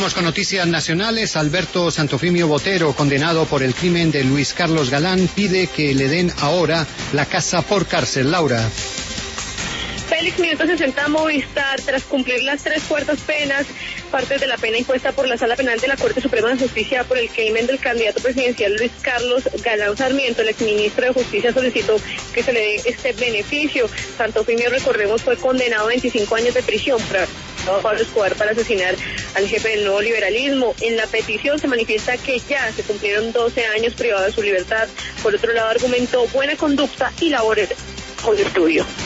Vamos con noticias nacionales. Alberto Santofimio Botero, condenado por el crimen de Luis Carlos Galán, pide que le den ahora la casa por cárcel. Laura. Félix, minuto 60 Movistar, tras cumplir las 3 cuartas penas, partes de la pena impuesta por la Sala Penal de la Corte Suprema de Justicia por el crimen del candidato presidencial Luis Carlos Galán Sarmiento, el exministro de Justicia solicitó que se le dé este beneficio. Santofimio, recordemos, fue condenado a 25 años de prisión por Pablo Escobar para asesinar al jefe del nuevo liberalismo. En la petición se manifiesta que ya se cumplieron 12 años privado de su libertad. Por otro lado, argumentó buena conducta y labores con estudio.